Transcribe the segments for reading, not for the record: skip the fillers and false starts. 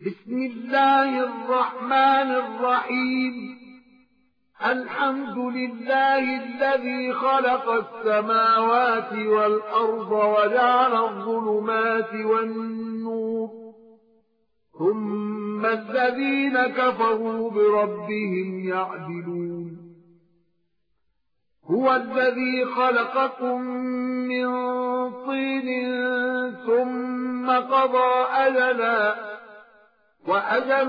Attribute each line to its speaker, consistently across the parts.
Speaker 1: بسم الله الرحمن الرحيم. الحمد لله الذي خلق السماوات والأرض وجعل الظلمات والنور، ثم الذين كفروا بربهم يعدلون. هو الذي خلقكم من طين ثم قضى أجلا، وأجل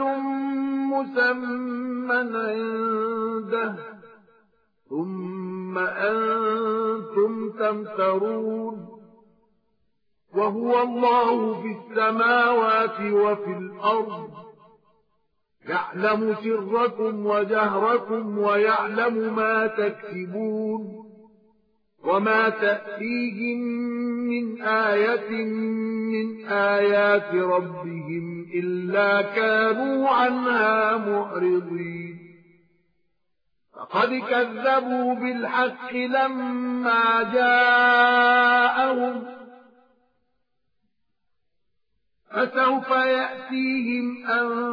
Speaker 1: مسمى عنده، ثم أنتم تمترون. وهو الله في السماوات وفي الأرض، يعلم سركم وجهركم ويعلم ما تكسبون. وما تأتيهم من آية من آيات ربهم إلا كانوا عنها معرضين. فقد كذبوا بالحق لما جاءهم، فسوف يأتيهم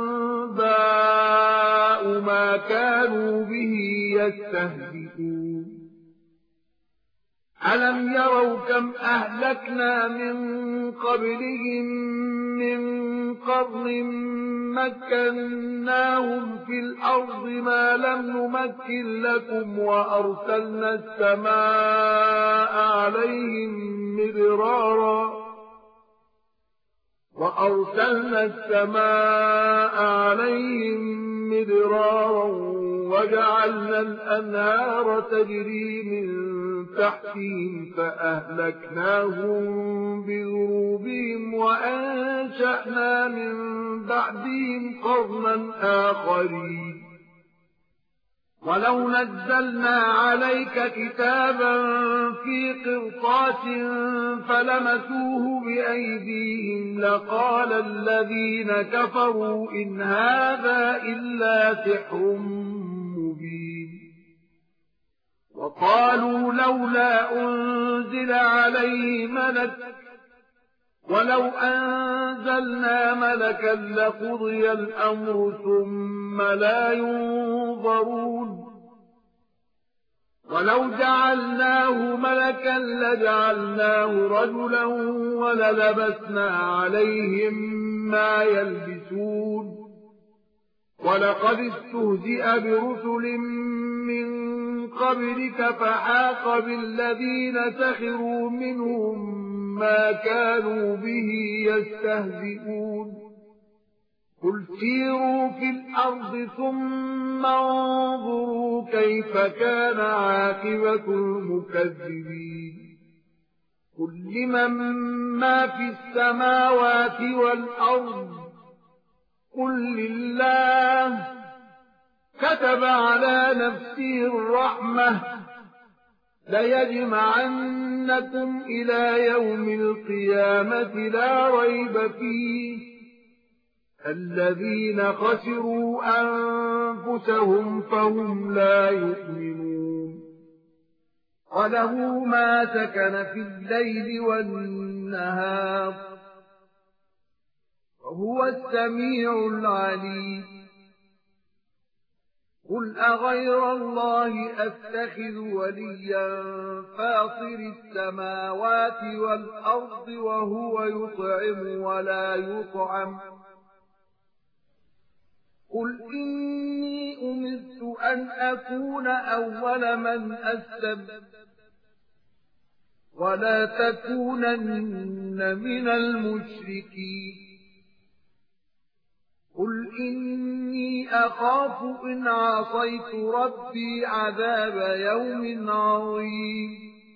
Speaker 1: أنباء ما كانوا به يستهزئون. ألم يروا كم أهلكنا من قبلهم من قرن مكناهم في الأرض ما لم نمكن لكم، وأرسلنا السماء عليهم مدرارا وجعلنا الأنهار تجري من تحتهم فأهلكناهم بذنوبهم وأنشأنا من بعدهم قرنا آخرين. ولو نزلنا عليك كتابا في قرطاس فلمسوه بأيديهم لقال الذين كفروا إن هذا إلا سحر مبين. وقالوا لولا أنزل عليه ملك، ولو أنزلنا ملكا لقضي الأمر ثم لا ينظرون. ولو جعلناه ملكا لجعلناه رجلا وللبسنا عليهم ما يلبسون. ولقد استهزئ برسل من قبلك فحاق بالذين سخروا منهم ما كانوا به يستهزئون. قل سيروا في الأرض ثم انظروا كيف كان عاقبة المكذبين. قل لمن ما في السماوات والأرض، قل لله. كتب على نفسه الرحمة ليجمعنكم إلى يوم القيامة لا ريب فيه. الذين خسروا أنفسهم فهم لا يؤمنون. وله ما سكن في الليل والنهار، وهو السميع العليم. قل أغير الله أتخذ وليا فاطر السماوات والأرض وهو يطعم ولا يطعم. قل إني أمرت أن أكون أول من أسلم ولا تكونن من المشركين. قل إني أخاف إن عصيت ربي عذاب يوم عظيم.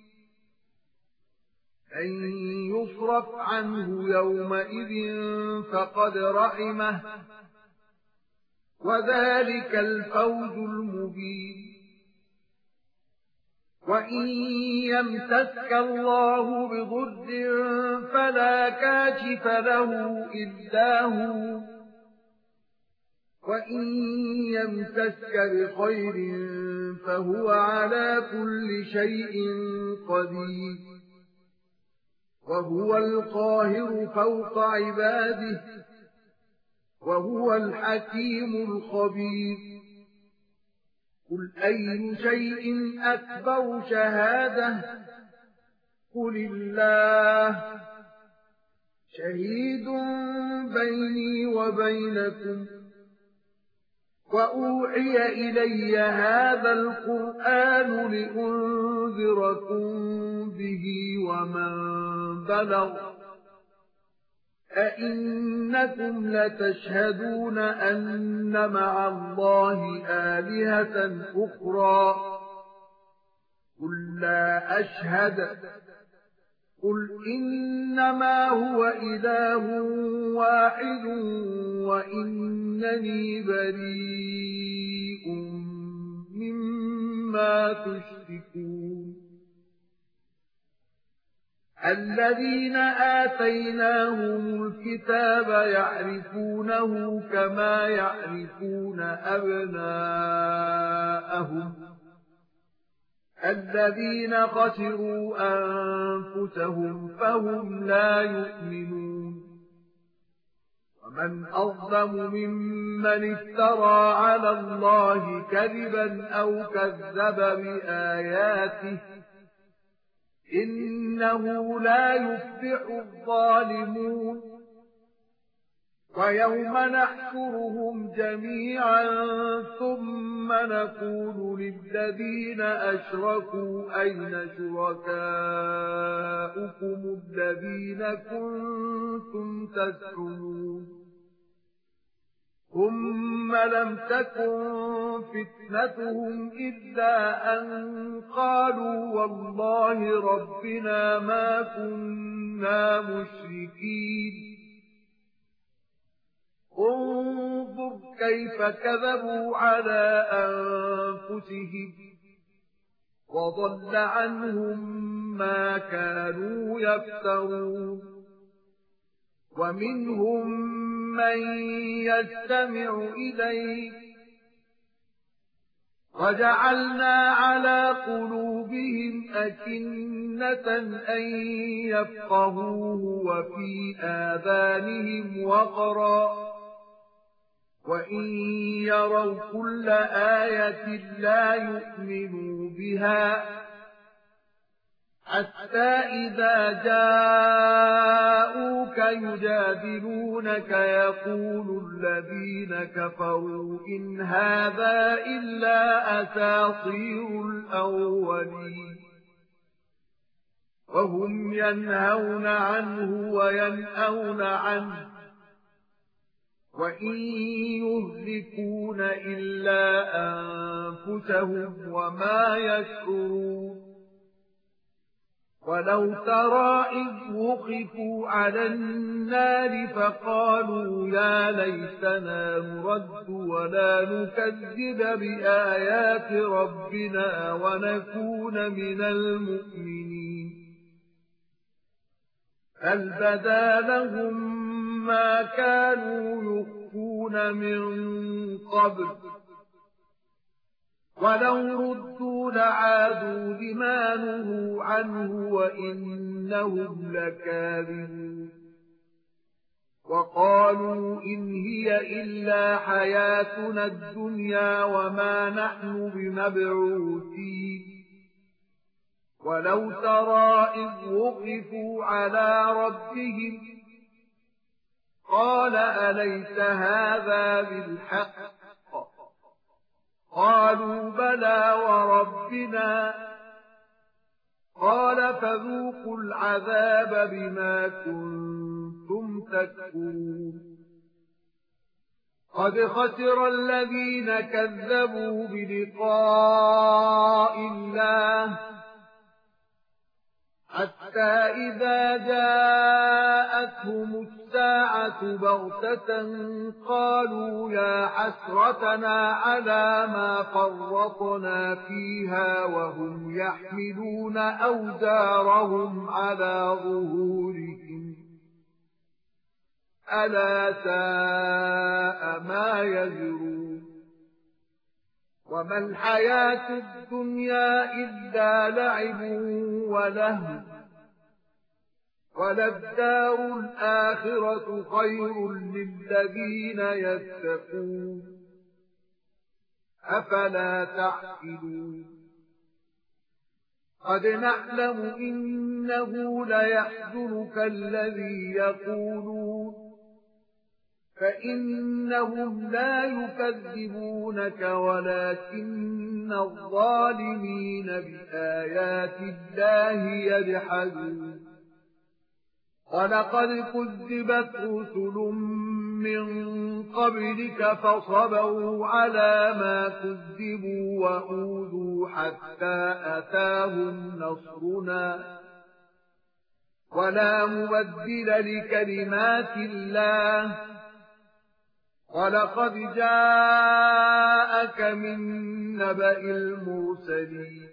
Speaker 1: أن يصرف عنه يومئذ فقد رحمه، وذلك الفوز المبين. وإن يمسسك الله بضر فلا كاشف له إلا هو، وإن يمسسك بخير فهو على كل شيء قدير. وهو القاهر فوق عباده وهو الحكيم الخبير قل أي شيء أكبر شهادة قل الله شهيد بيني وبينكم وأوحي إلي هذا القرآن لأنذركم به ومن بلغ أئنكم لتشهدون أن مع الله آلهة أخرى قل لا أشهد قل إنما هو إله واحد وإنني بريء مما تشركون الذين آتيناهم الكتاب يعرفونه كما يعرفون أبناءهم الذين خسروا أنفسهم فهم لا يؤمنون ومن أظلم ممن افترى على الله كذبا أو كذب بآياته إنه لا يفلح الظالمون ويوم نحشرهم جميعا ثم نقول للذين أشركوا أين شركاؤكم الذين كنتم تزعمون ثم لم تكن فتنتهم إلا أن قالوا والله ربنا ما كنا مشركين انظر كيف كذبوا على أنفسهم وضل عنهم ما كانوا يفترون ومنهم من يستمع إليك وجعلنا على قلوبهم أكنة أن يفقهوه وفي آذانهم وقرا وإن يروا كل آية لا يؤمنوا بها حتى إذا جاءوك يجادلونك يقول الذين كفروا إن هذا إلا أساطير الأولين وهم ينهون عنه وينأون عنه وإن يهلكون إلا أنفسهم وما يشعرون ولو ترى إذ وقفوا على النار فقالوا يا ليتنا نرد ولا نكذب بآيات ربنا ونكون من المؤمنين بل بدا لهم ما كانوا يخفون من قبل ولو ردوا لعادوا لما نهوا عنه وإنهم لكاذبون وقالوا إن هي إلا حياتنا الدنيا وما نحن بمبعوثين ولو ترى إذ وقفوا على ربهم قال أليس هذا بالحق قالوا بلى وربنا قال فذوقوا العذاب بما كنتم تكفرون قد خسر الذين كذبوا بلقاء الله حتى إذا جاءتهم الساعة بغتة قالوا يا حسرتنا على ما فرطنا فيها وهم يحملون أوزارهم على ظهورهم ألا ساء ما يزرون وما الحياة الدنيا إلا لعب ولهو وللدار الآخرة خير للذين يتقون أفلا تعقلون قد نعلم إنه ليحزنك الذي يقولون فإنهم لا يكذبونك ولكن الظالمين بآيات الله يجحدون ولقد كذبت رسل من قبلك فصبروا على ما كذبوا وأوذوا حتى أتاهم نصرنا ولا مبدل لكلمات الله ولقد جاءك من نبأ المرسلين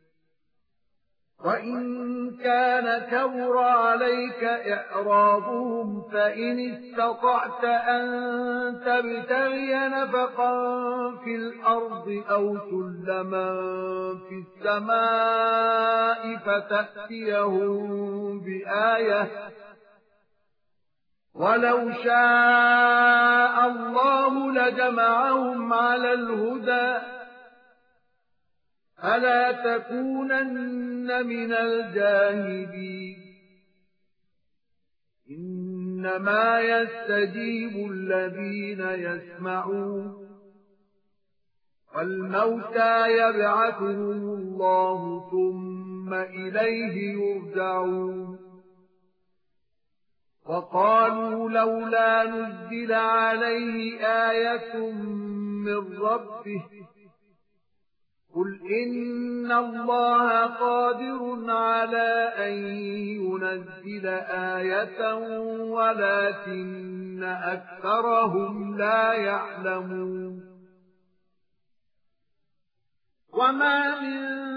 Speaker 1: وإن كان كبر عليك إعراضهم فإن استطعت أن تبتغي نفقا في الأرض أو سلما في السماء فتأتيهم بآية ولو شاء الله لجمعهم على الهدى فلا تكونن من الجاهلين إنما يستجيب الذين يسمعون والموتى يبعثهم الله ثم إليه يرجعون وقالوا لولا نزل عليه آية من ربه قل إن الله قادر على أن ينزل آية ولكن أكثرهم لا يعلمون وما من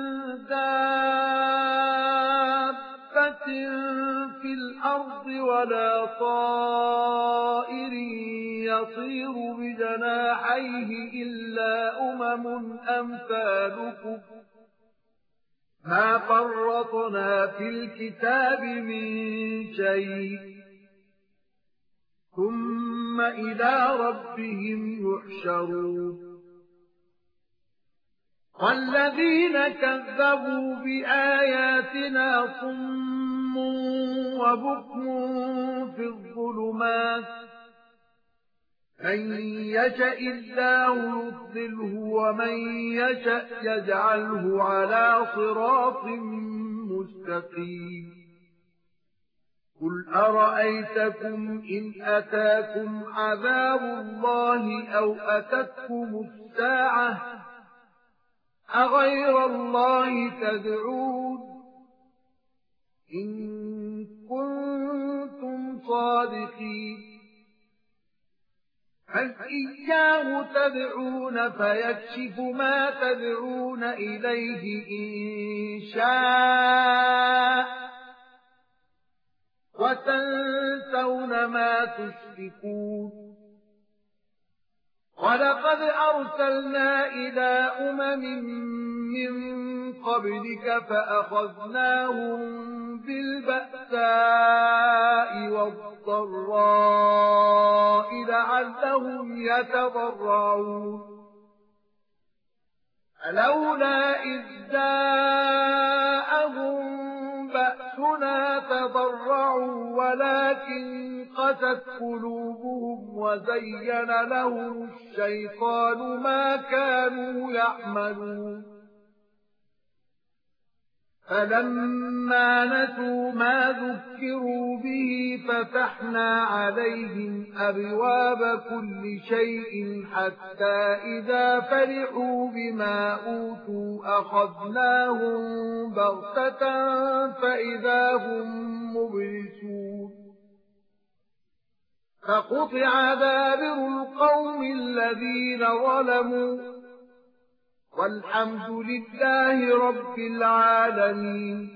Speaker 1: دابة في الأرض ولا طائر يطير بجناحيه إلا أمثالكم ما فرطنا في الكتاب من شيء ثم إلى ربهم يحشرون والذين كذبوا بآياتنا صم وبكم في الظلمات من يشاء الله يضلله ومن يشاء يجعله على صراط مستقيم قل أرأيتكم إن أتاكم عذاب الله أو أتتكم الساعة أغير الله تدعون إن كنتم صادقين هل إياه تدعون فيكشف ما تدعون إليه إن شاء وتنسون ما تشركون ولقد أرسلنا إلى من قبلك فأخذناهم بالبأساء والضراء لعلهم يتضرعون فلولا إذ جاءهم بأسنا تضرعوا ولكن قست قلوبهم وزين لهم الشيطان ما كانوا يعملون فلما نسوا ما ذكروا به فتحنا عليهم أبواب كل شيء حتى إذا فرحوا بما أوتوا أخذناهم بغتة فإذا هم مبلسون فقطع دابر القوم الذين ظلموا والحمد لله رب العالمين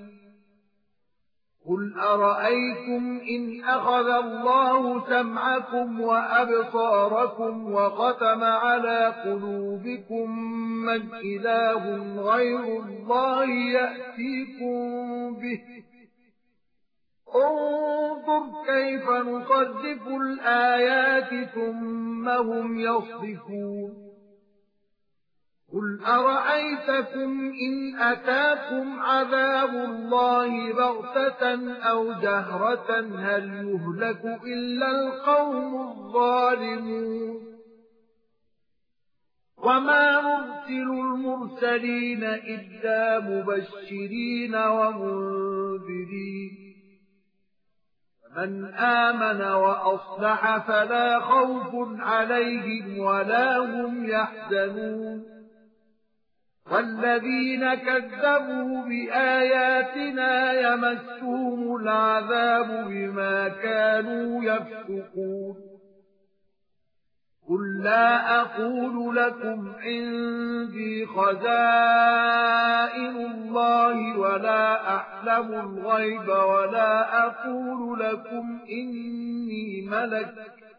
Speaker 1: قل أرأيتم إن أخذ الله سمعكم وأبصاركم وختم على قلوبكم من إله غير الله يأتيكم به انظر كيف نصرف الآيات ثم هم يصدفون قل أرأيتكم إن أتاكم عذاب الله بغتة أو جهرة هل يهلك إلا القوم الظالمون وما نرسل المرسلين إلا مبشرين ومنذرين فمن آمن وأصلح فلا خوف عليهم ولا هم يحزنون والذين كذبوا بآياتنا يمسهم العذاب بما كانوا يفسقون قل لا أقول لكم عندي خزائن الله ولا أعلم الغيب ولا أقول لكم إني ملك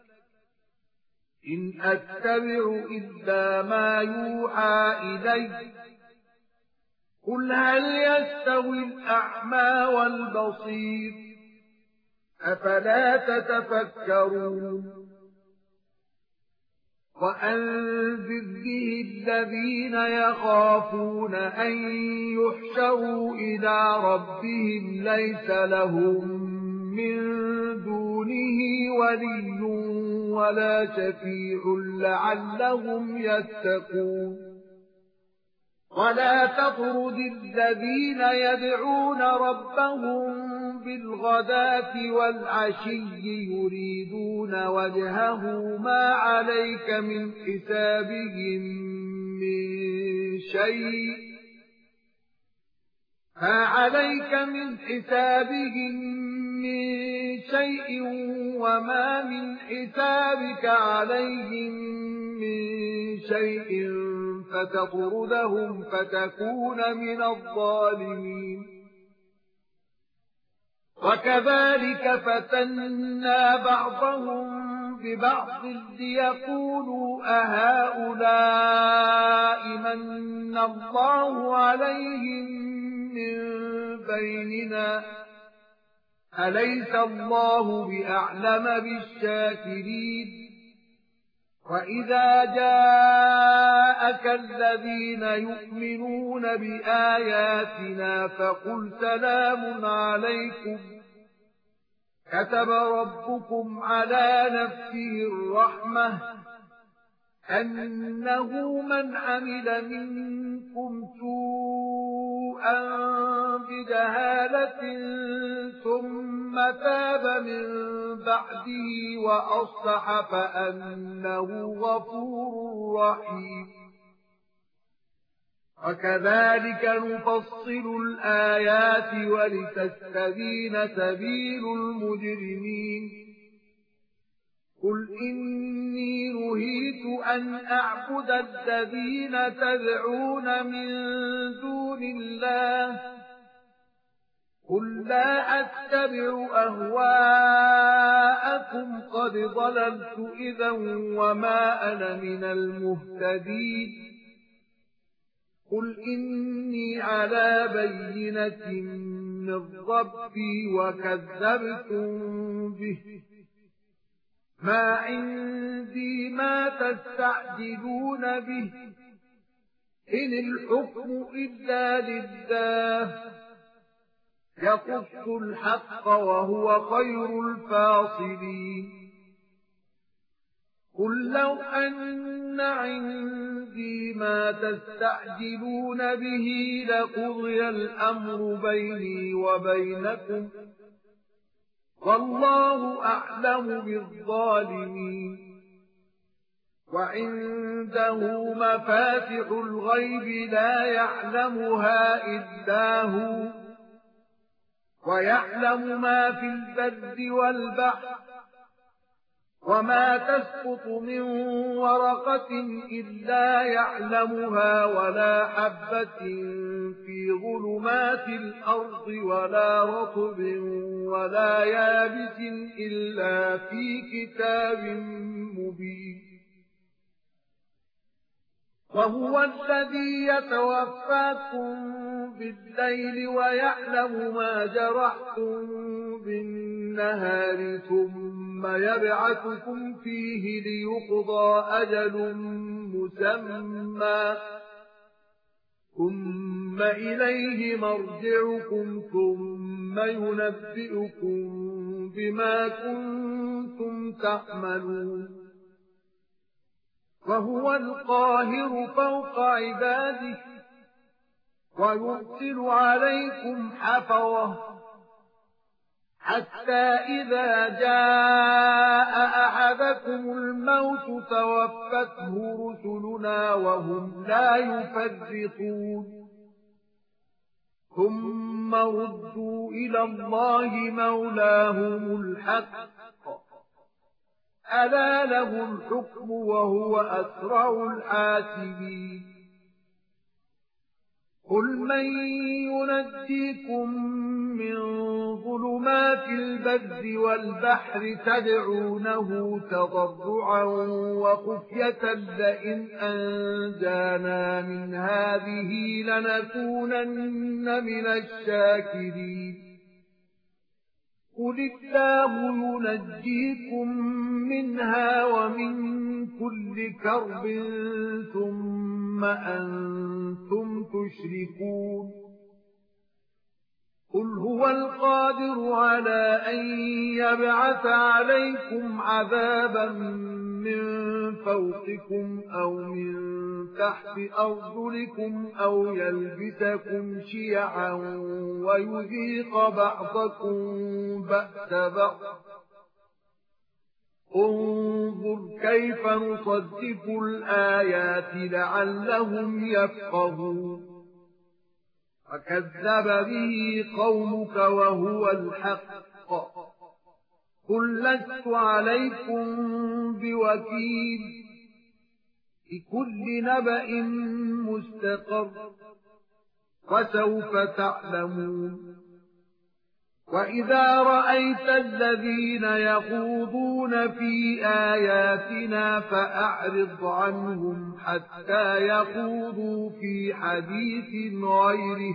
Speaker 1: إن أتبع إلا ما يوحى إلي قل هل يستوي الأعمى والبصير أفلا تتفكرون وأنذر به الذين يخافون أن يحشروا إلى ربهم ليس لهم من دونه ولي ولا شفيع لعلهم يتقون ولا تطرد الذين يدعون ربهم بالغداة والعشي يريدون وجهه ما عليك من حسابهم من شيء وما من حسابك عليهم من شيء فتطردهم فتكون من الظالمين وكذلك فتنا بعضهم ببعض ليقولوا أهؤلاء من الله عليهم من بيننا أليس الله بأعلم بالشاكرين وإذا جاءك الذين يؤمنون بآياتنا فقل سلام عليكم كتب ربكم على نفسه الرحمة أنه من عمل منكم سوءا بجهالة ثم تاب من بعده وأصلح فأنه غفور رحيم وكذلك نفصل الآيات ولتستبين سبيل المجرمين قل إني نهيت أن أعبد الذين تدعون من دون الله قل لا أتبع أهواءكم قد ضللت إذا وما أنا من المهتدين قل إني على بينة من ربي وكذبتم به ما عندي ما تستعجلون به إن الحكم إلا لله يقص الحق وهو خير الفاصلين قل لو أن عندي ما تستعجلون به لقضي الأمر بيني وبينكم والله أعلم بالظالمين وعنده مفاتح الغيب لا يعلمها إلا هو ويعلم ما في البر والبحر وما تسقط من ورقة إلا يعلمها ولا حبة في ظلمات الأرض ولا رطب ولا يابس إلا في كتاب مبين وهو الذي يتوفاكم بالليل ويعلم ما جرحتم بالنهار ثم يبعثكم فيه ليقضى أجل مسمى ثم إليه مرجعكم ثم ينبئكم بما كنتم تعملون وهو القاهر فوق عباده ويرسل عليكم حفظة حتى إذا جاء أحدكم الموت توفته رسلنا وهم لا يفرطون ثم ردوا إلى الله مولاهم الحق ألا له الحكم وهو أسرع الحاسبين قل من ينجيكم من ظلمات البر والبحر تدعونه تضرعا وخفية لئن أنجانا من هذه لنكونن من الشاكرين قل الله ينجيكم منها ومن كل كرب ثم أنتم تشركون قل هو القادر على أن يبعث عليكم عذابا من فوقكم أو من تحت أرجلكم أو يلبسكم شيعا ويذيق بعضكم بأس بعض انظر كيف نصدق الآيات لعلهم يفقهون فكذب به قومك وهو الحق قل لست عليكم بوكيل لكل نبأ مستقر وسوف تعلمون وإذا رأيت الذين يخوضون في آياتنا فأعرض عنهم حتى يخوضوا في حديث غيره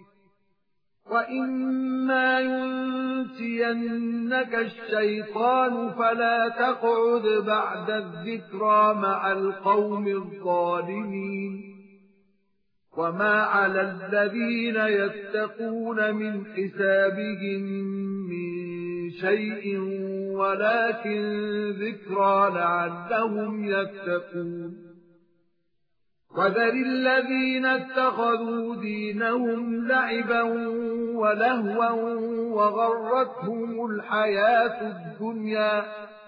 Speaker 1: وإما ينسينك الشيطان فلا تقعد بعد الذكرى مع القوم الظالمين وما على الذين يتقون من حسابهم من شيء ولكن ذكرى لعلهم يتقون وذر الذين اتخذوا دينهم لعبا ولهوا وغرتهم الحياة الدنيا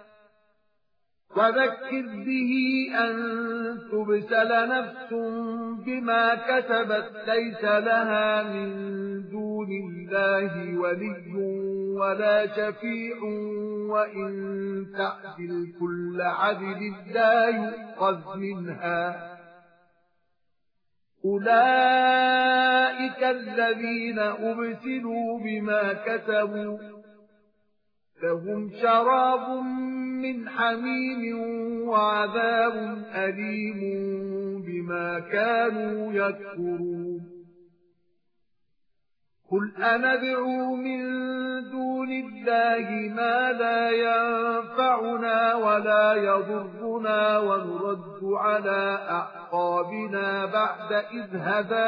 Speaker 1: وذكر به أن تبسل نفس بما كسبت ليس لها من دون الله ولي ولا شفيع وإن تعدل كل عدل لا يؤخذ منها أولئك الذين أبسلوا بما كسبوا لهم شراب من حميم وعذاب أليم بما كانوا يكفرون قل أندعو من دون الله ما لا ينفعنا ولا يضرنا ونرد على أعقابنا بعد إذ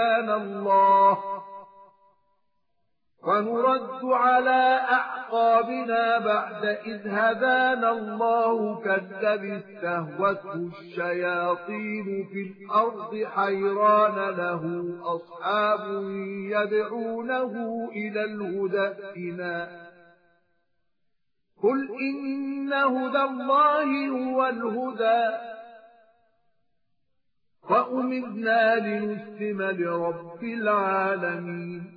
Speaker 1: هدانا الله كالذي استهوته الشياطين في الأرض حيران له أصحاب يدعونه إلى الهدى ائتنا قل إن هدى الله هو الهدى وأمرنا لنسلم لرب العالمين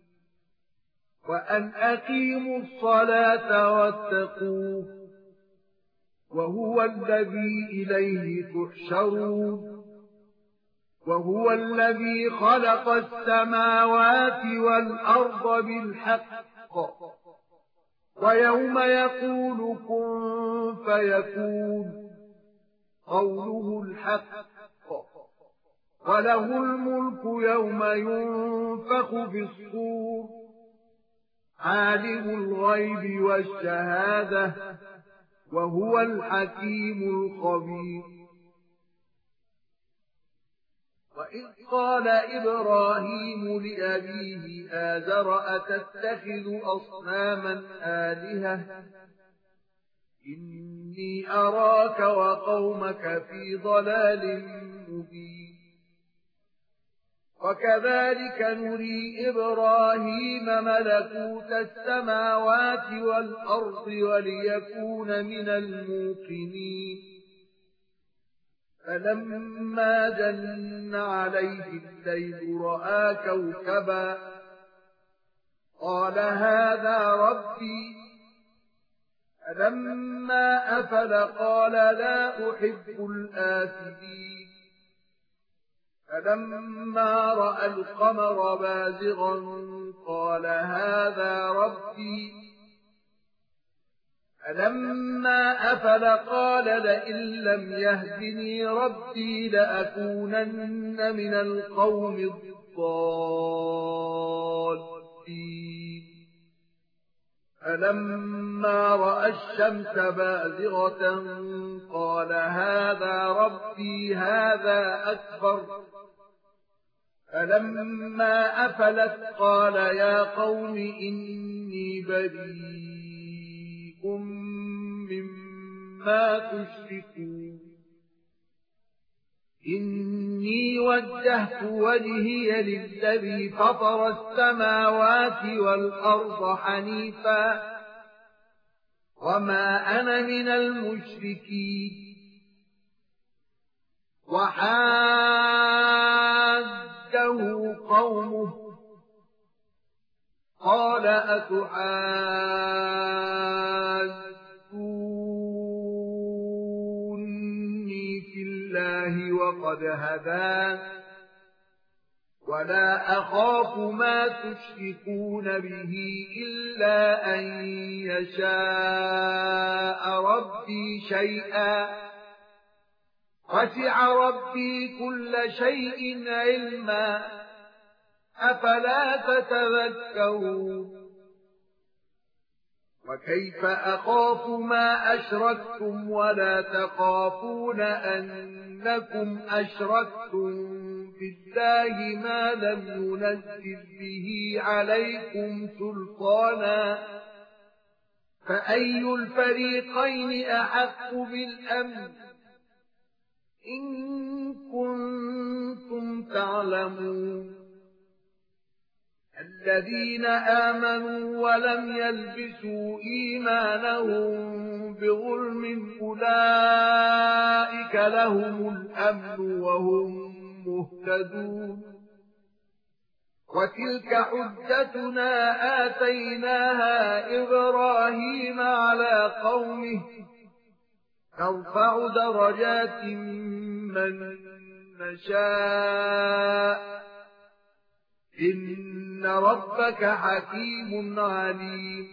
Speaker 1: وأن أقيموا الصلاة واتقوه وهو الذي إليه تحشرون وهو الذي خلق السماوات والأرض بالحق ويوم يقول كن فيكون قوله الحق وله الملك يوم ينفخ في الصور عالم الغيب والشهادة وهو الحكيم الخبير وإذ قال إبراهيم لأبيه آزر أتتخذ أصناما آلهة إني أراك وقومك في ضلال مبين وكذلك نري إبراهيم ملكوت السماوات والأرض وليكون من الموقنين فلما جن عليه الليل رأى كوكبا قال هذا ربي فلما أفل قال لا أحب الآفلين فلما رأى القمر بازغا قال هذا ربي فلما أفل قال لئن لم يهدني ربي لأكونن من القوم الضالين فلما رأى الشمس بازغة قال هذا ربي هذا أكبر فلما أفلت قال يا قوم إني بريء مما تشركون إني وجهت وجهي للذي فطر السماوات والأرض حنيفا وما أنا من المشركين وحاجه قومه قال أتحاجوني في الله وقد هدان ولا أخاف ما تشركون به إلا أن يشاء ربي شيئا وسع ربي كل شيء علما أفلا تتذكرون وكيف أخاف ما أشركتم ولا تخافون أنكم أشركتم بالله ما لم ينزل به عليكم سلطانا فأي الفريقين أحق بالأمن إن كنتم تعلمون الذين آمنوا ولم يلبسوا إيمانهم بظلم أولئك لهم الأمن وهم مهتدون وتلك حجتنا آتيناها إبراهيم على قومه نرفع درجات من نشاء إن ربك حكيم عليم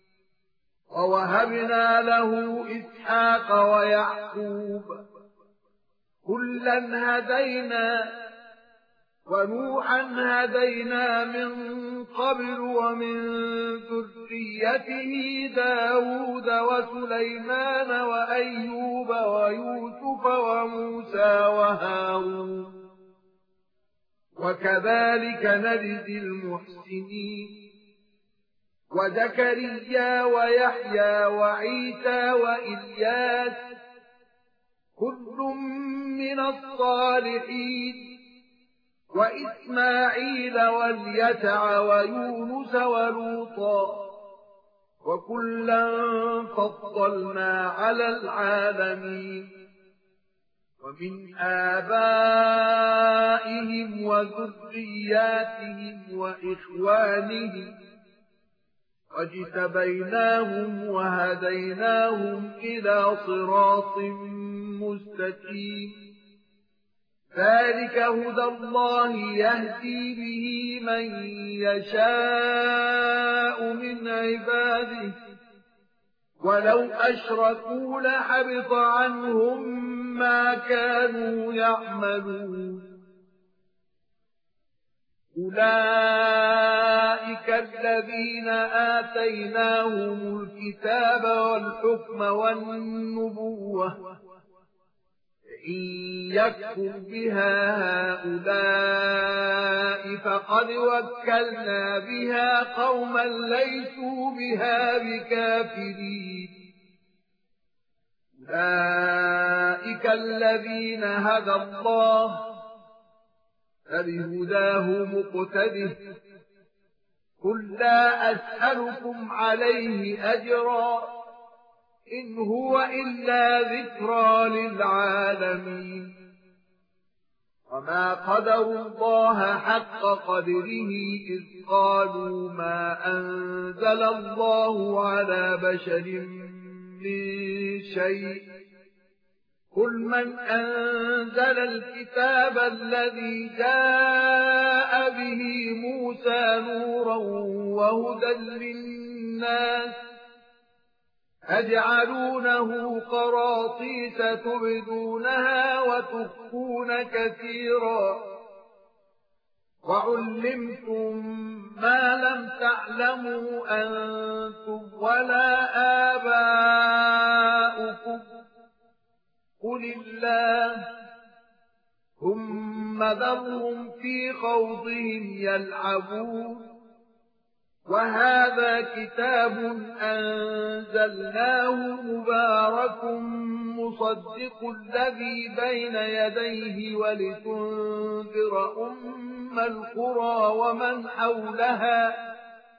Speaker 1: ووهبنا له إسحاق ويعقوب كلا هدينا ونوحا هدينا من قبل ومن ذريته داود وسليمان وأيوب ويوسف وموسى وهارون وكذلك نجزي المحسنين وزكريا ويحيى وعيسى وإلياس كل من الصالحين وإسماعيل واليسع ويونس ولوطا وكلا فضلنا على العالمين ومن آبائهم وذرياتهم وإخوانهم واجتبيناهم وهديناهم إلى صراط مستقيم ذلك هدى الله يهدي به من يشاء من عباده ولو أشركوا لحبط عنهم ما كانوا يعملون أولئك الذين آتيناهم الكتاب والحكم والنبوة إن يكفر بها هؤلاء فقد وكلنا بها قوما ليسوا بها بكافرين أولئك الذين هدى الله فبهداه مقتده قل لا أسألكم عليه أجرا إن هو إلا ذكرى للعالمين وما قدروا الله حق قدره إذ قالوا ما أنزل الله على بشر من شيء قل من أنزل الكتاب الذي جاء به موسى نورا وهدى للناس أجعلونه قراطيس تبدونها وتخفون كثيرا وعلمتم ما لم تعلموا أنتم ولا آباؤكم قل الله ثم ذرهم في خوضهم يلعبون وهذا كتاب أنزلناه مبارك مصدق الذي بين يديه ولتنذر أم القرى ومن حولها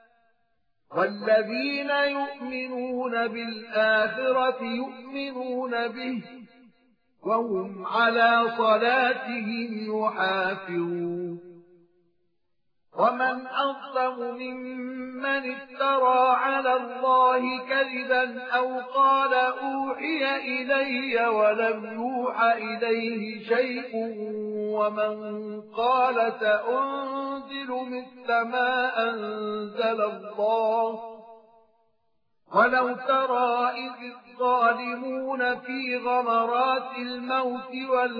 Speaker 1: والذين يؤمنون بالآخرة يؤمنون به وهم على صلاتهم يحافظون ومن أظلم ممن افترى على الله كذبا أو قال أوحي إلي ولم يوحى إليه شيء ومن قال سأنزل مثل ما أنزل الله ولو ترى إذ الظالمون في غمرات الموت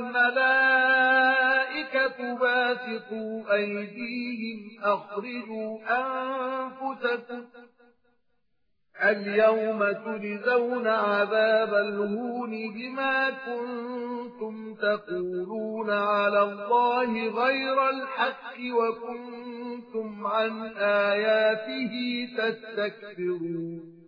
Speaker 1: والملائكة باسطوا أيديهم أخرجوا أنفسكم اليوم تجزون عذاب الهون بما كنتم تقولون على الله غير الحق وكنتم عن آياته تستكبرون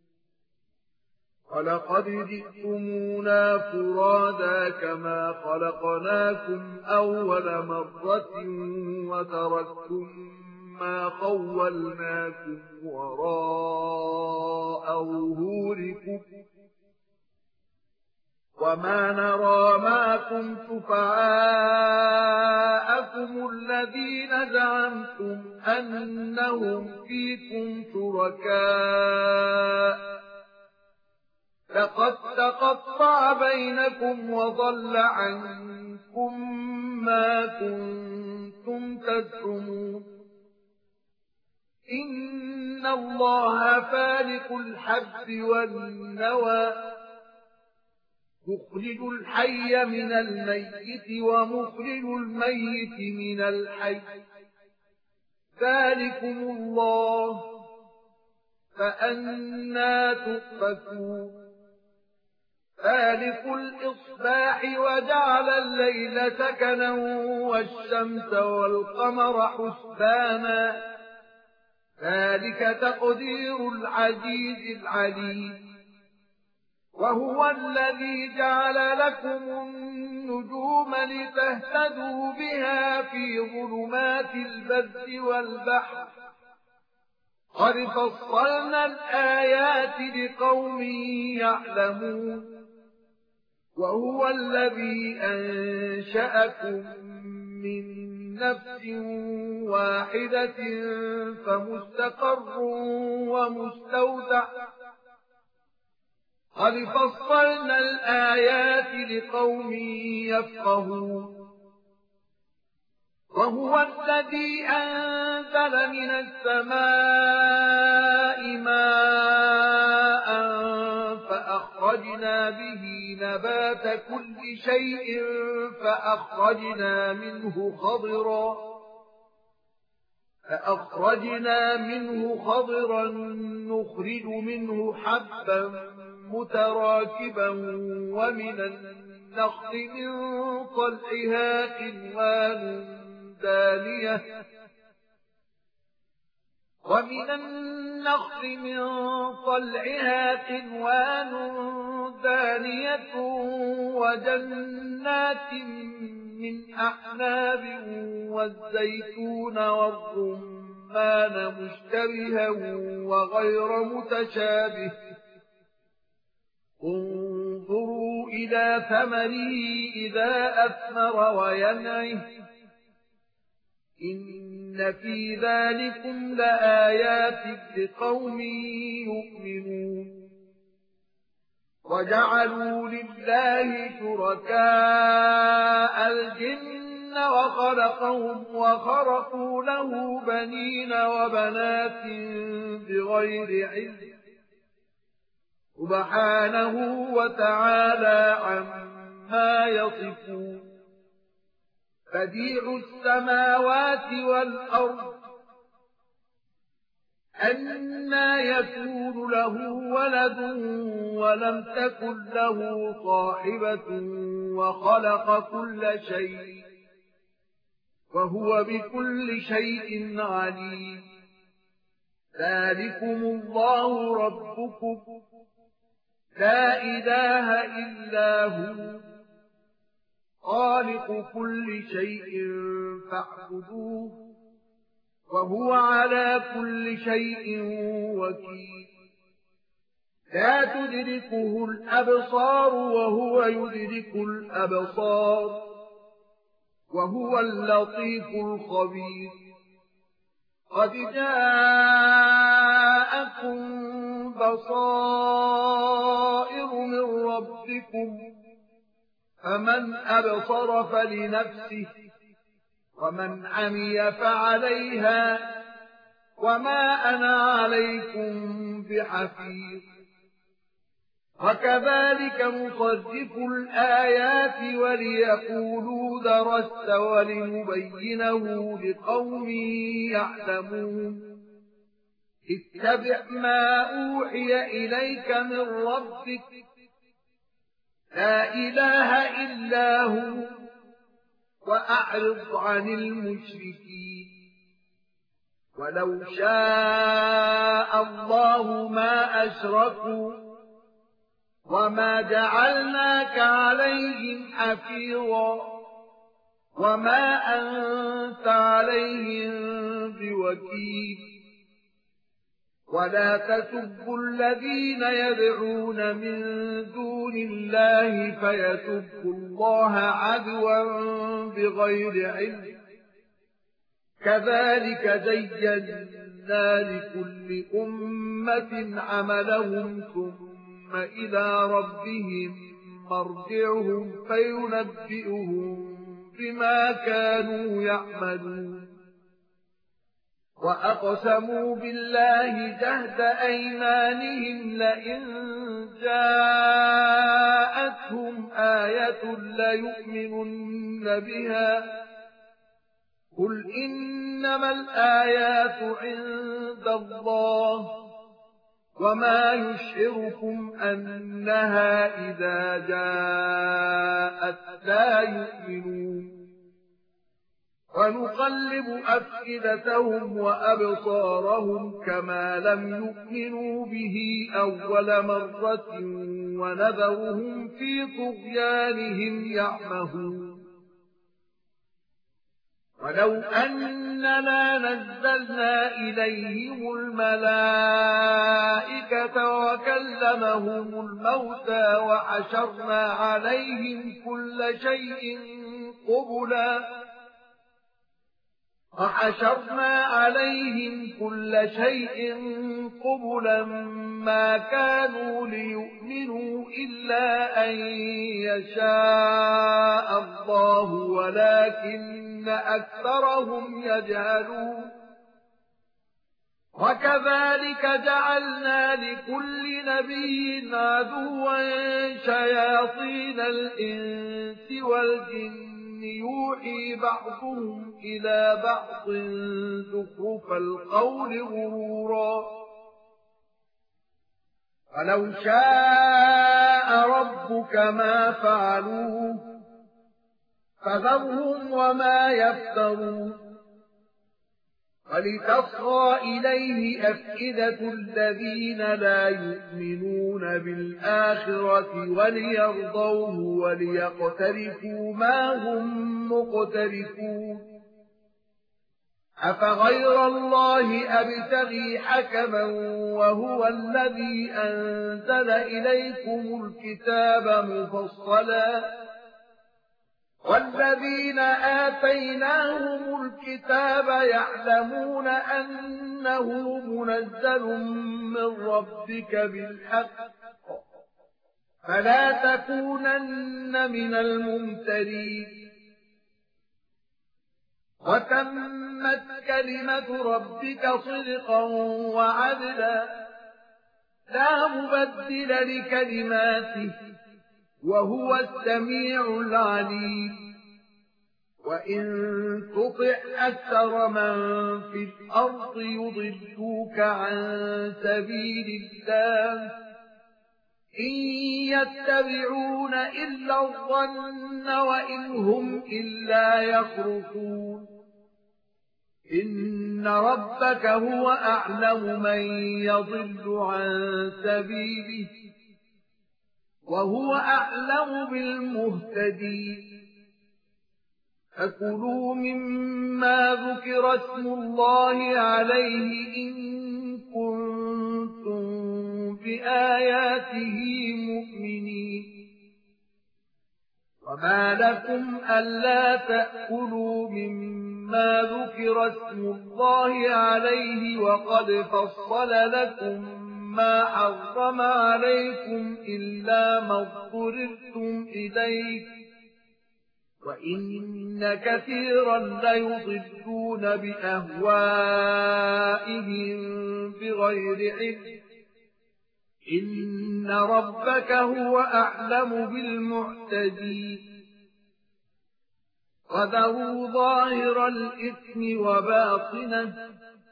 Speaker 1: ولقد جئتمونا فرادا كما خلقناكم أول مرة وتركتم ما خولناكم وراء ظهوركم وما نرى معكم شفعاءكم الذين زعمتم أنهم فيكم شركاء لقد تقطع بينكم وضل عنكم ما كنتم تزعمون إن الله فالق الحب والنوى مخرج الحي من الميت ومخرج الميت من الحي ذلكم الله فأنى تؤفكون فالق الإصباح وجعل الليل سكنا والشمس والقمر حسبانا ذلك تقدير العزيز العليم وهو الذي جعل لكم النجوم لتهتدوا بها في ظلمات البر والبحر قد فصلنا الآيات لقوم يعلمون وهو الذي أنشأكم من نفس واحدة فمستقر ومستودع قد فصلنا الآيات لقوم يفقهون وهو الذي أنزل من السماء ماء فأخرجنا به نبات كل شيء فأخرجنا منه خضرا فأخرجنا منه خضرا نخرج منه حبا متراكبا ومن النخل من طلعها قنوان دانية وجنات من أعناب والزيتون والرمان مشتبها وغير متشابه انظروا إلى ثمره إذا أثمر وينعه إن في ذلكم لآيات لقوم يؤمنون وجعلوا لله شركاء الجن وخلقهم وخرقوا له بنين وبنات بغير علم سبحانه وتعالى عما يصفون بديع السماوات والأرض أنى يكون له ولد ولم تكن له صاحبة وخلق كل شيء وهو بكل شيء عليم ذلكم الله ربكم لا إله إلا هو خالق كل شيء فاعبدوه وهو على كل شيء وكيل لا تدركه الأبصار وهو يدرك الأبصار وهو اللطيف الخبير قد جاءكم بصائر من ربكم فمن أبصر فلنفسه ومن عمي فعليها وما أنا عليكم بحفيظ وكذلك نصرف الآيات وليقولوا درست ولنبينه لقوم يعلمون اتبع ما أوحي إليك من ربك لا إله إلا هو وأعرض عن المشركين ولو شاء الله ما أشركوا وما جعلناك عليهم حفيظا وما أنت عليهم بوكيل ولا تسبوا الذين يدعون من دون الله فيسبوا الله عدوا بغير علم كذلك زينا لكل أمة عملهم ثم إلى ربهم مرجعهم فينبئهم بما كانوا يعملون وأقسموا بالله جهد أيمانهم لئن جاءتهم آية ليؤمنن بها قل إنما الآيات عند الله وما يشعركم أنها إذا جاءت لا يؤمنون ونقلب أفئدتهم وأبصارهم كما لم يؤمنوا به أول مرة ونذرهم في طغيانهم يعمهون ولو أننا نزلنا إليهم الملائكة وكلمهم الموتى وحشرنا عليهم كل شيء قبلا ما كانوا ليؤمنوا إلا أن يشاء الله ولكن أكثرهم يجهلون وكذلك جعلنا لكل نبي عدوا شياطين الإنس والجن يوحي بعضهم إلى بعض زخرف القول غرورا ولو شاء ربك ما فعلوه فذرهم وما يفترون ولتصغى إليه أفئدة الذين لا يؤمنون بالآخرة وليرضوه وليقترفوا ما هم مقترفون أفغير الله أبتغي حكما وهو الذي أنزل إليكم الكتاب مفصلا والذين آتيناهم الكتاب يعلمون أنه منزل من ربك بالحق فلا تكونن من الممترين وتمت كلمة ربك صدقا وعدلا لا مبدل لكلماته وهو السميع العليم وإن تطع أكثر من في الأرض يضلوك عن سبيل الله إن يتبعون إلا الظن وإن هم إلا يخرصون إن ربك هو أعلم من يضل عن سبيله وهو أعلم بالمهتدين فكلوا مما ذكر اسم الله عليه إن كنتم بآياته مؤمنين وما لكم ألا تأكلوا مما ذكر اسم الله عليه وقد فصل لكم ما حرم عليكم إلا ما اضطررتم إليه وإن كثيرا ليضلون بأهوائهم بغير علم إن ربك هو أعلم بالمعتدين وذروا ظاهر الإثم وباطنه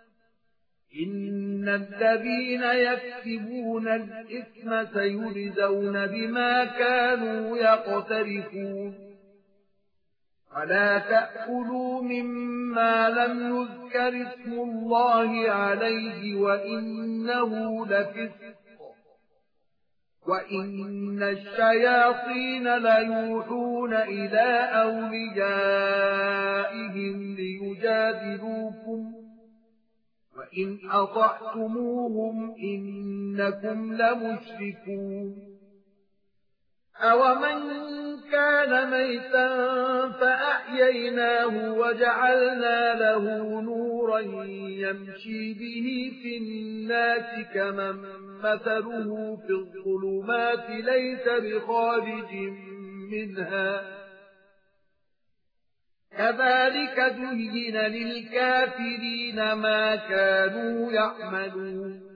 Speaker 1: إن الذين يكسبون الإثم سيجزون بما كانوا يقترفون ولا تأكلوا مما لم يذكر اسم الله عليه وإنه لفسق وإن الشياطين ليوحون إلى أوليائهم ليجادلوكم وإن أطعتموهم إنكم لمشركون أومن كان ميتا فأحييناه وجعلنا له نورا يمشي به في الناس كمن مثله في الظلمات ليس بخارج منها كذلك زين للكافرين ما كانوا يعملون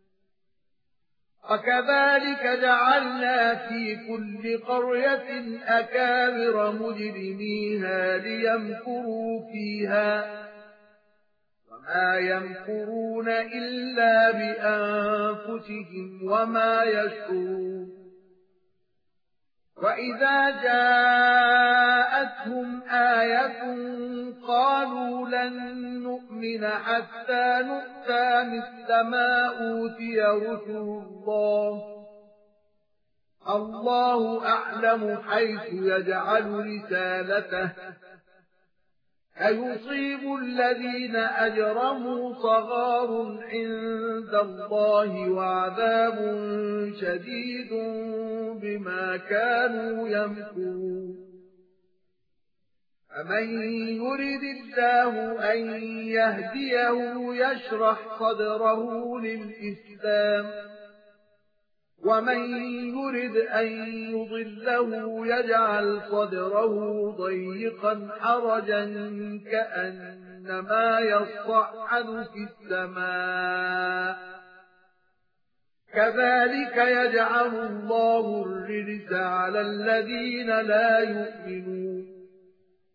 Speaker 1: وكذلك جعلنا في كل قرية أكابر مجرميها ليمكروا فيها وما يمكرون إلا بأنفسهم وما يشعرون وإذا جاءتهم آية قالوا لن نؤمن حتى نؤتى مثل ما أوتي رسل الله أعلم حيث يجعل رسالته أيصيب الذين أجرموا صغار عند الله وعذاب شديد بما كانوا يمكرون فمن يرد الله أن يهديه يشرح صدره للإسلام ومن يرد أن يضله يجعل صدره ضيقا حرجا كأنما يصعد في السماء كذلك يجعل الله الرجس على الذين لا يؤمنون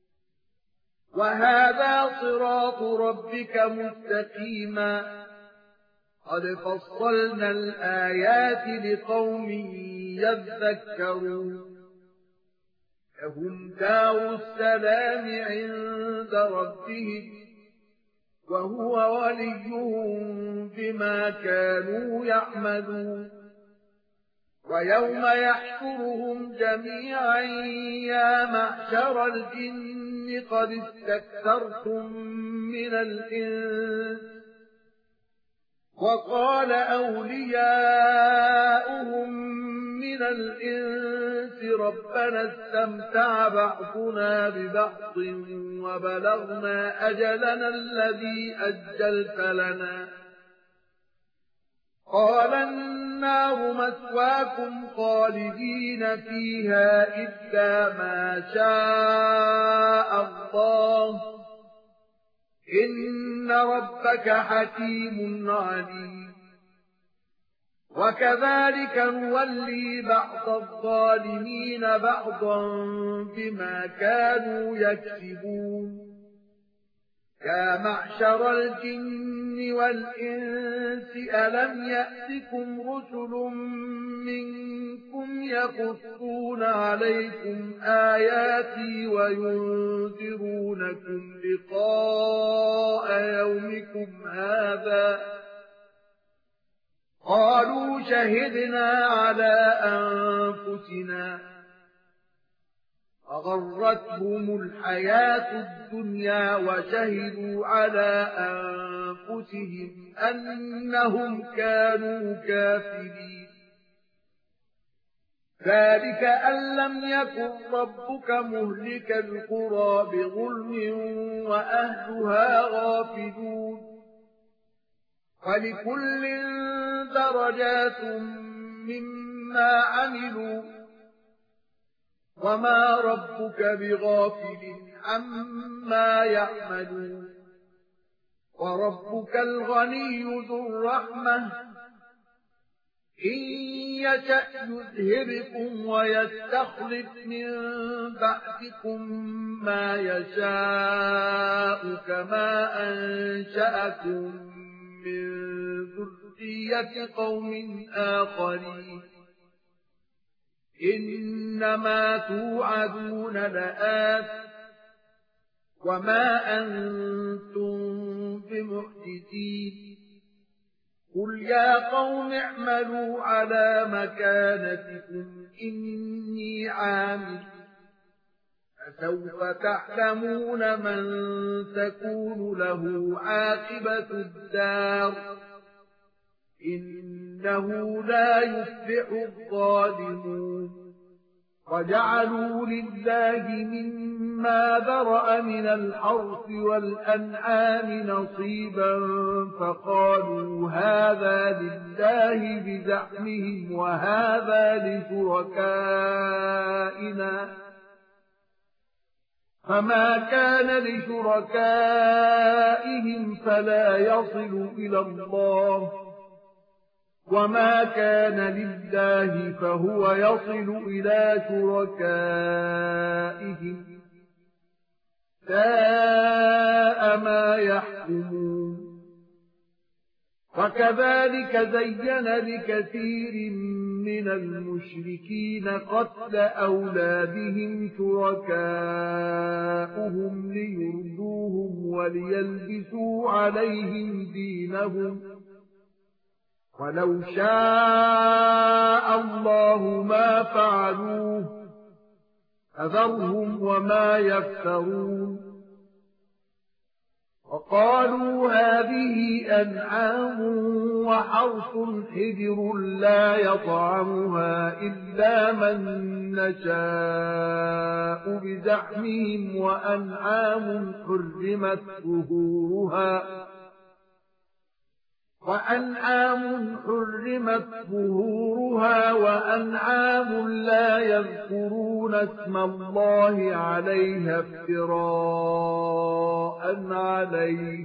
Speaker 1: وهذا صراط ربك مستقيما قد فصلنا الآيات لقوم يذكرون لهم دار السلام عند ربهم وهو وليهم بما كانوا يعملون ويوم يحشرهم جميعا يا معشر الجن قد استكثرتم من الإنس وقال أولياؤهم من الإنس ربنا استمتع بعضنا ببعض وبلغنا أجلنا الذي أجلت لنا قال النار مثواكم خالدين فيها إلا ما شاء الله إن ربك حكيم عليم وكذلك نولي بعض الظالمين بعضا بما كانوا يكسبون يا معشر الجن والإنس ألم يأتكم رسل منكم يقصون عليكم آياتي وينذرونكم لقاء يومكم هذا قالوا شهدنا على أنفسنا وغرتهم الحياة الدنيا وشهدوا على أنفسهم أنهم كانوا كافرين ذلك أن لم يكن ربك مهلك القرى بظلم وأهلها غافلون ولكل درجات مما عملوا وما ربك بغافل عما يعملون وربك الغني ذو الرحمة إن يشأ يذهبكم ويستخلف من بعدكم ما يشاء كما أنشأكم من ذرية قوم آخرين إنما توعدون لآت وما أنتم بمعجزين قل يا قوم اعملوا على مكانتكم إني عامل فسوف تعلمون من تكون له عاقبة الدار إنه لا يفلح الظالمون وجعلوا لله مما ذرأ من الحرث والأنعام نصيبا فقالوا هذا لله بزعمهم وهذا لشركائنا فما كان لشركائهم فلا يصل إلى الله وما كان لله فهو يصل إلى شركائهم ساء ما يحكمون وكذلك زين لكثير من المشركين قتل أولادهم شركاؤهم ليردوهم وليلبسوا عليهم دينهم ولو شاء الله ما فعلوه فذرهم وما يفترون وقالوا هذه أنعام وحرث حجر لا يطعمها إلا من نشاء بزعمهم وأنعام حرمت ظهورها وأنعام لا يذكرون اسم الله عليها افتراء عليه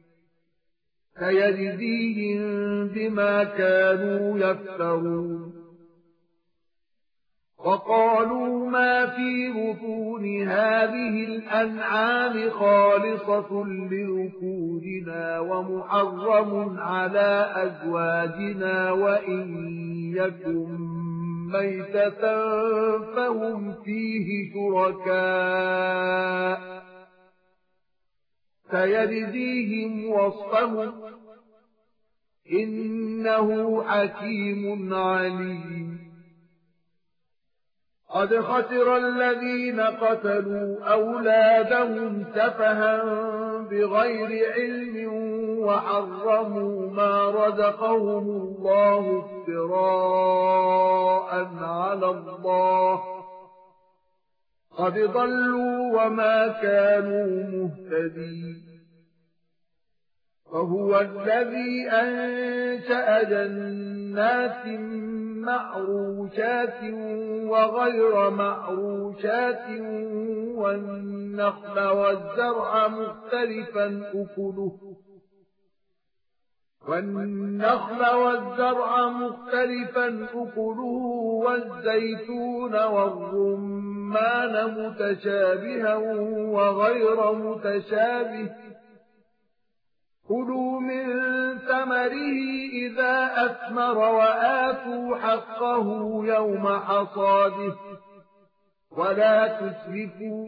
Speaker 1: سيجزيهم بما كانوا يفترون وقالوا ما في بطون هذه هذه الأنعام خالصة لذكورنا ومحرم على أزواجنا وإن يكن ميتة فهم فيه شركاء سيجزيهم وصفهم إنه حكيم عليم قد خسر الذين قتلوا أولادهم سفها بغير علم وحرموا ما رزقهم الله افتراء على الله قد ضلوا وما كانوا مهتدين وهو الذي أنشأ جنات معروشات وغير معروشات والنخل والزرع مختلفا أكله والزيتون والرمان متشابها وغير متشابه كلوا من ثمره إذا أثمر وآتوا حقه يوم حصاده ولا تسرفوا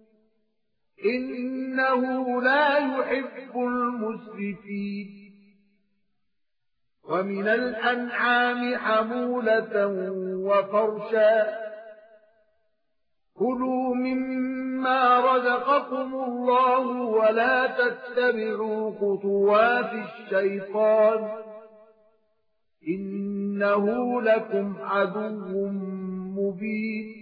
Speaker 1: إنه لا يحب المسرفين ومن الأنعام حمولة وفرشا كلوا مما رزقكم الله ولا تتبعوا خطوات الشيطان إنه لكم عدو مبين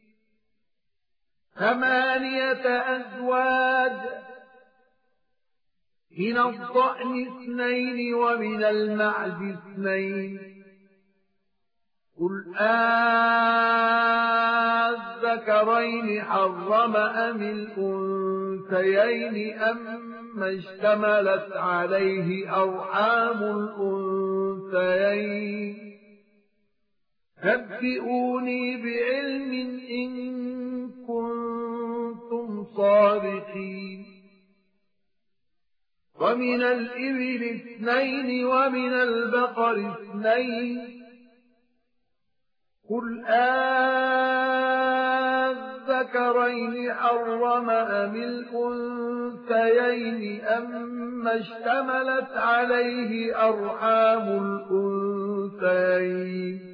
Speaker 1: 8 أزواج من الضأن 2 ومن المعز 2 قل الذكرين حرم أم الأنثيين أما اشتملت عليه أرحام الأنثيين نبئوني بعلم إن كنتم صادقين ومن الإبل 2 ومن البقر 2 قل الذكرين حرم أم الأنثيين أما اشتملت عليه أرحام الأنثيين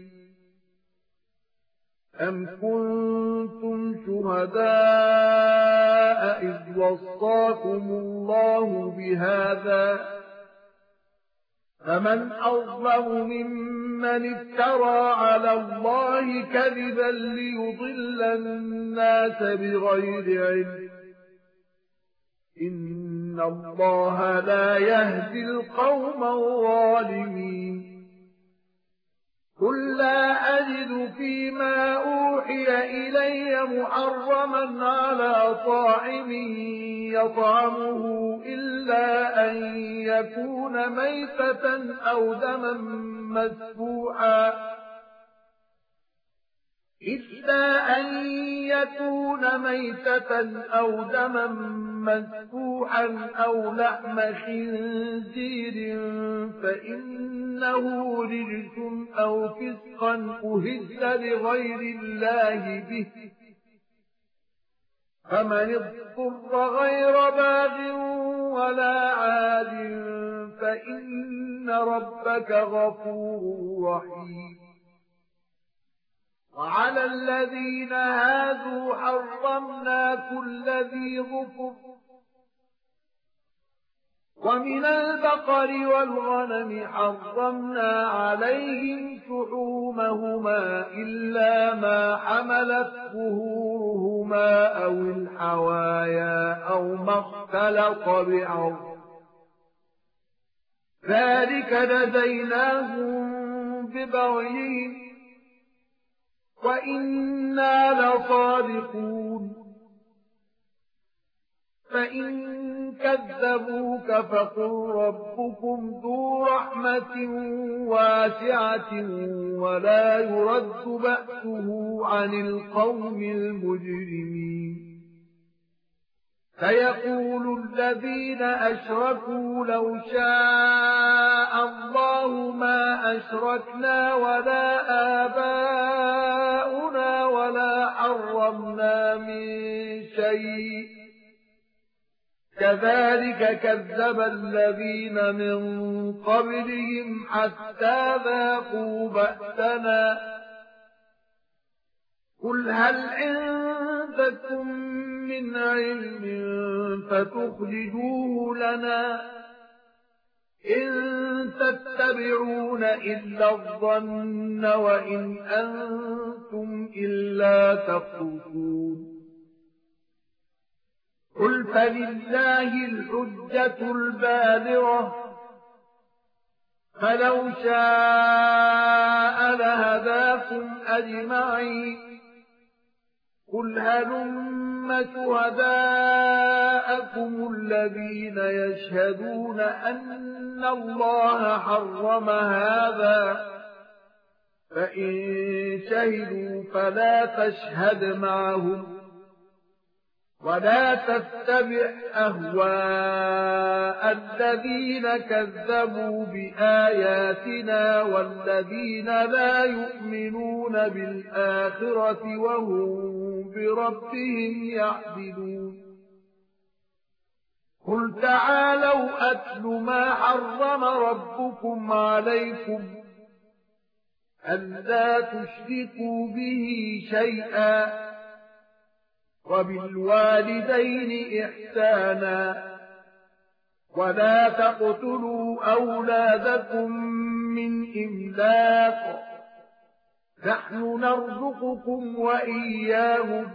Speaker 1: أم كنتم شهداء إذ وصاكم الله بهذا فمن أظلم ممن افترى على الله كذبا ليضل الناس بغير علم إن الله لا يهدي القوم الظالمين قل لا أجد فيما أوحي إلي محرما على طاعم يطعمه إلا أن يكون ميتة أو دما مسفوحا أو لحم خنزير فإنه رجس أو فسقا أهل لغير الله به فمن اضطر غير باغ ولا عاد فإن ربك غفور رحيم وعلى الذين هادوا حرمنا كل ذي ظفر ومن البقر والغنم حرمنا عليهم شحومهما إلا ما حملت ظهورهما أو الحوايا أو ما اختلط بعظم ذلك جزيناهم ببغيهم وإنا لصادقون فإن كذبوك فقل ربكم ذو رحمة واسعة ولا يرد بأسه عن القوم المجرمين سيقول الذين أشركوا لو شاء الله ما أشركنا ولا آباؤنا ولا حرمنا من شيء كذلك كذب الذين من قبلهم حتى ذاقوا بأسنا قل هل عندكم من علم فتخرجوه لنا إن تتبعون إلا الظن وإن أنتم إلا تخرصون قل فلله الحجة البالغة فلو شاء لهداكم أجمعين قل هلم شهداءكم الذين يشهدون أن الله حرم هذا فإن شهدوا فلا تشهد معهم ولا تتبع أهواء الذين كذبوا بآياتنا والذين لا يؤمنون بالآخرة وهم بربهم يعدلون قل تعالوا أتل ما حرم ربكم عليكم ألا تشركوا به شيئا وبالوالدين إحسانا ولا تقتلوا أولادكم من إملاق نحن نرزقكم وإياهم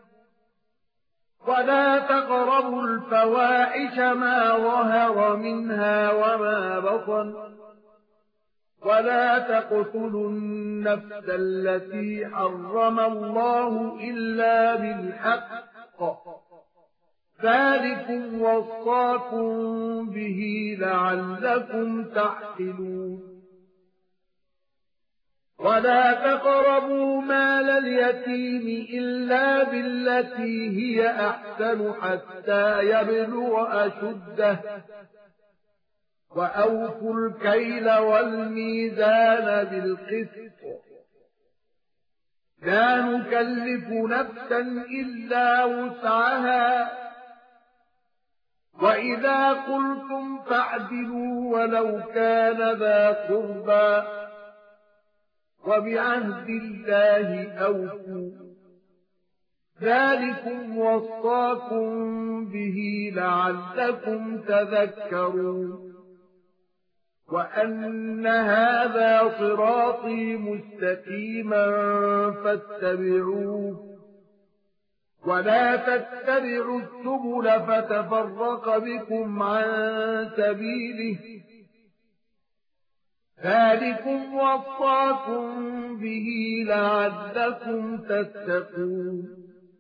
Speaker 1: ولا تقربوا الفواحش ما ظهر منها وما بطن ولا تقتلوا النفس التي حرم الله إلا بالحق ذلكم وصاكم به لعلكم تعقلون ولا تقربوا مال اليتيم إلا بالتي هي أحسن حتى يبلغ أشده وأوفوا الكيل والميزان بالقسط لا نكلف نفسا إلا وسعها وإذا قلتم فاعدلوا ولو كان ذا قربى وبعهد الله أوفوا ذلكم وصاكم به لعلكم تذكرون وأن هذا صراطي مستقيما فاتبعوه ولا تتبعوا السبل فتفرق بكم عن سبيله ذلكم وصاكم به لعلكم تتقون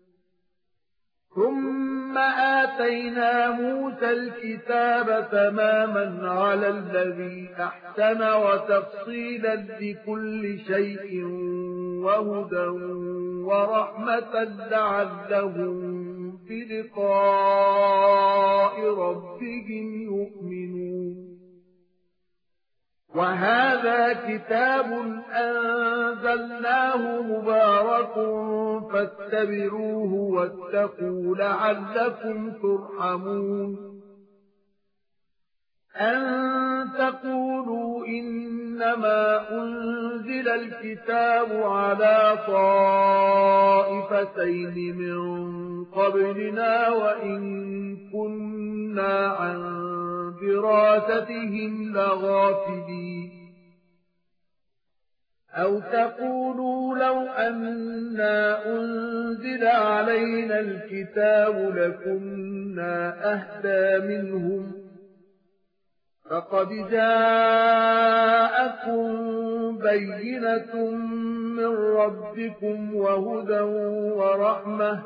Speaker 1: ثم آتينا موسى الكتاب تماما على الذي أحسن وتفصيلا لكل شيء وهدى ورحمة لعلهم بلقاء ربهم يؤمنون وهذا كتاب أنزلناه مبارك فاتبعوه واتقوا لعلكم ترحمون أن تقولوا إنما أنزل الكتاب على طائفتين من قبلنا وإن كنا عن دراستهم لغافلين أو تقولوا لو أنا أنزل علينا الكتاب لكنا أهدى منهم فقد جاءكم بينة من ربكم وهدى ورحمة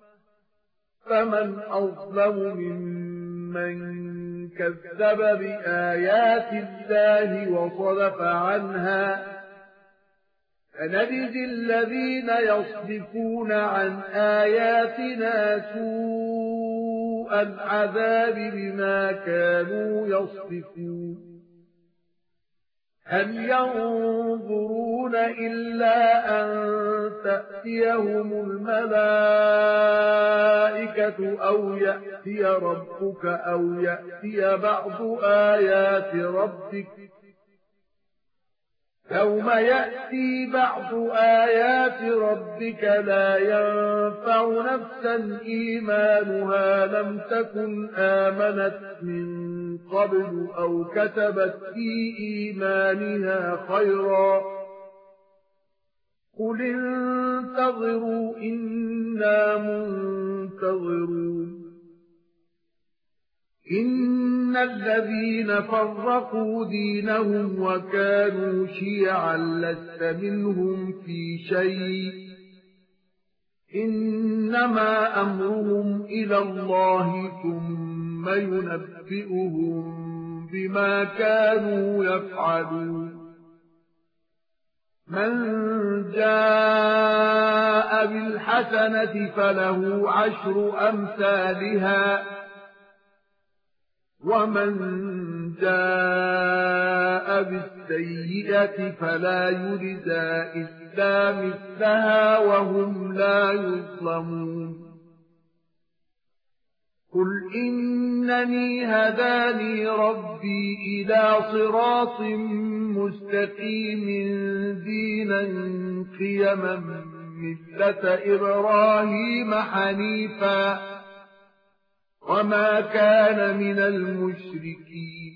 Speaker 1: فمن أظلم ممن كذب بآيات الله وصدف عنها فنجزي الذين يصدفون عن آياتنا سوء سوء العذاب بما كانوا يصدفون هل ينظرون إلا أن تأتيهم الملائكة أو يأتي ربك أو يأتي بعض آيات ربك يوم يأتي بعض آيات ربك لا ينفع نفسا إيمانها لم تكن آمنت من قبل أو كتبت في إيمانها خيرا قل انتظروا إنا منتظرون إن الذين فرقوا دينهم وكانوا شيعا لست منهم في شيء إنما أمرهم إلى الله ثم ينبئهم بما كانوا يفعلون من جاء بالحسنة فله عشر أمثالها ومن جاء بالسيئة فلا يجزى إلا مثلها وهم لا يظلمون قل إنني هداني ربي إلى صراط مستقيم دينا قيما ملة إبراهيم حنيفا وما كان من المشركين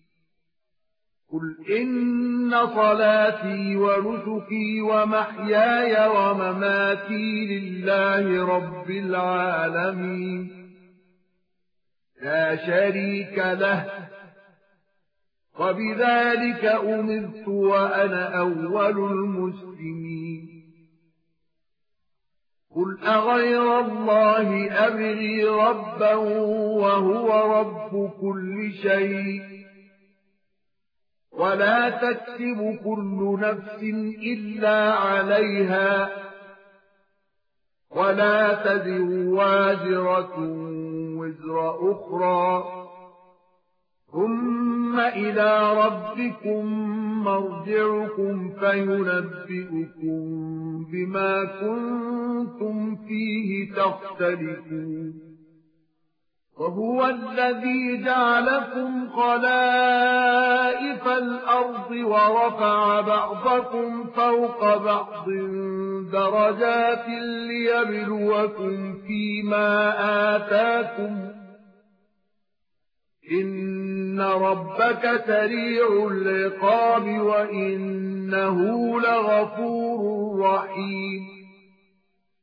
Speaker 1: قل إن صلاتي ونسكي ومحياي ومماتي لله رب العالمين لا شريك له وبذلك أمرت وأنا أول المسلمين قل أغير الله أبغي ربا وهو رب كل شيء ولا تكسب كل نفس إلا عليها ولا تزر وازرة وزر أخرى ثم إلى ربكم مرجعكم فينبئكم بما كنتم فيه تختلفون وهو الذي جعلكم خلائف الأرض ورفع بعضكم فوق بعض درجات ليبلوكم فيما آتاكم إن ربك سريع العقاب وإنه لغفور رحيم